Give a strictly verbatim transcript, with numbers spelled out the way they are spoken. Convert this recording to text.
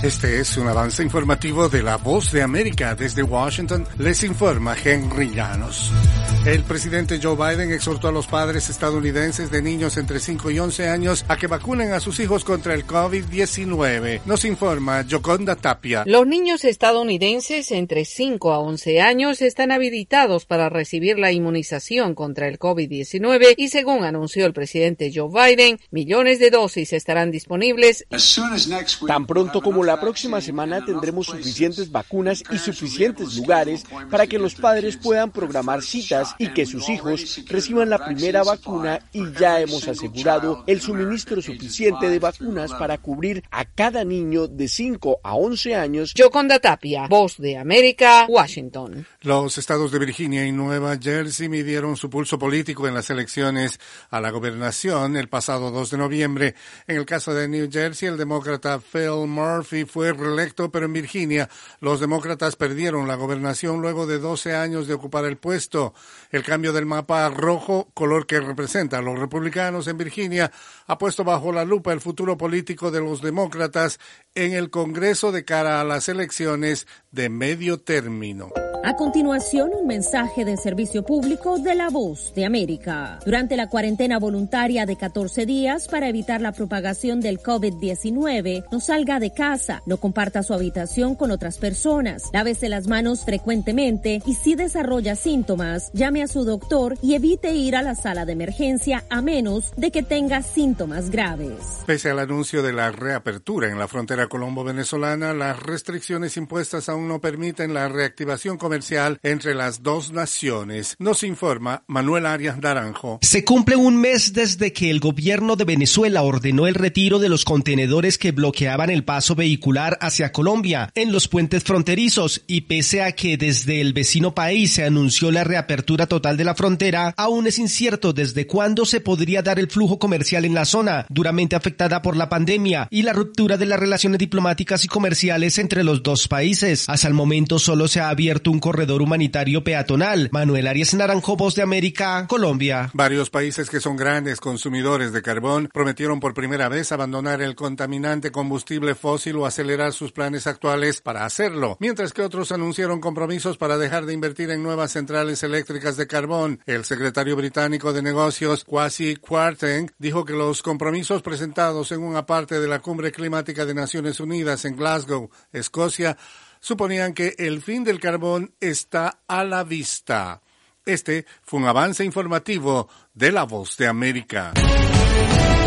Este es un avance informativo de La Voz de América. Desde Washington les informa Henry Llanos. El presidente Joe Biden exhortó a los padres estadounidenses de niños entre cinco y once años a que vacunen a sus hijos contra el COVID diecinueve. Nos informa Yoconda Tapia. Los niños estadounidenses entre cinco a once años están habilitados para recibir la inmunización contra el COVID diecinueve y, según anunció el presidente Joe Biden, millones de dosis estarán disponibles. Tan pronto como la próxima semana tendremos suficientes vacunas y suficientes lugares para que los padres puedan programar citas y que sus hijos reciban la primera vacuna, y ya hemos asegurado el suministro suficiente de vacunas para cubrir a cada niño de cinco a once años. Yoconda Tapia, Voz de América, Washington. Los estados de Virginia y Nueva Jersey midieron su pulso político en las elecciones a la gobernación el pasado dos de noviembre. En el caso de New Jersey, el demócrata Phil Murphy fue reelecto, pero en Virginia los demócratas perdieron la gobernación luego de doce años de ocupar el puesto. El cambio del mapa rojo, color que representa a los republicanos en Virginia, ha puesto bajo la lupa el futuro político de los demócratas en el Congreso de cara a las elecciones de medio término. A continuación, un mensaje de servicio público de La Voz de América. Durante la cuarentena voluntaria de catorce días para evitar la propagación del COVID diecinueve, no salga de casa, no comparta su habitación con otras personas, lávese las manos frecuentemente y si desarrolla síntomas, llame a su doctor y evite ir a la sala de emergencia a menos de que tenga síntomas graves. Pese al anuncio de la reapertura en la frontera colombo-venezolana, las restricciones impuestas aún no permiten la reactivación comercial comercial entre las dos naciones. Nos informa Manuel Arias Naranjo. Se cumple un mes desde que el gobierno de Venezuela ordenó el retiro de los contenedores que bloqueaban el paso vehicular hacia Colombia en los puentes fronterizos, y pese a que desde el vecino país se anunció la reapertura total de la frontera, aún es incierto desde cuándo se podría dar el flujo comercial en la zona, duramente afectada por la pandemia y la ruptura de las relaciones diplomáticas y comerciales entre los dos países. Hasta el momento solo se ha abierto un corredor humanitario peatonal. Manuel Arias Naranjo, Voz de América, Colombia. Varios países que son grandes consumidores de carbón prometieron por primera vez abandonar el contaminante combustible fósil o acelerar sus planes actuales para hacerlo, mientras que otros anunciaron compromisos para dejar de invertir en nuevas centrales eléctricas de carbón. El secretario británico de Negocios, Kwasi Kwarteng, dijo que los compromisos presentados en una parte de la Cumbre Climática de Naciones Unidas en Glasgow, Escocia, suponían que el fin del carbón está a la vista. Este fue un avance informativo de La Voz de América.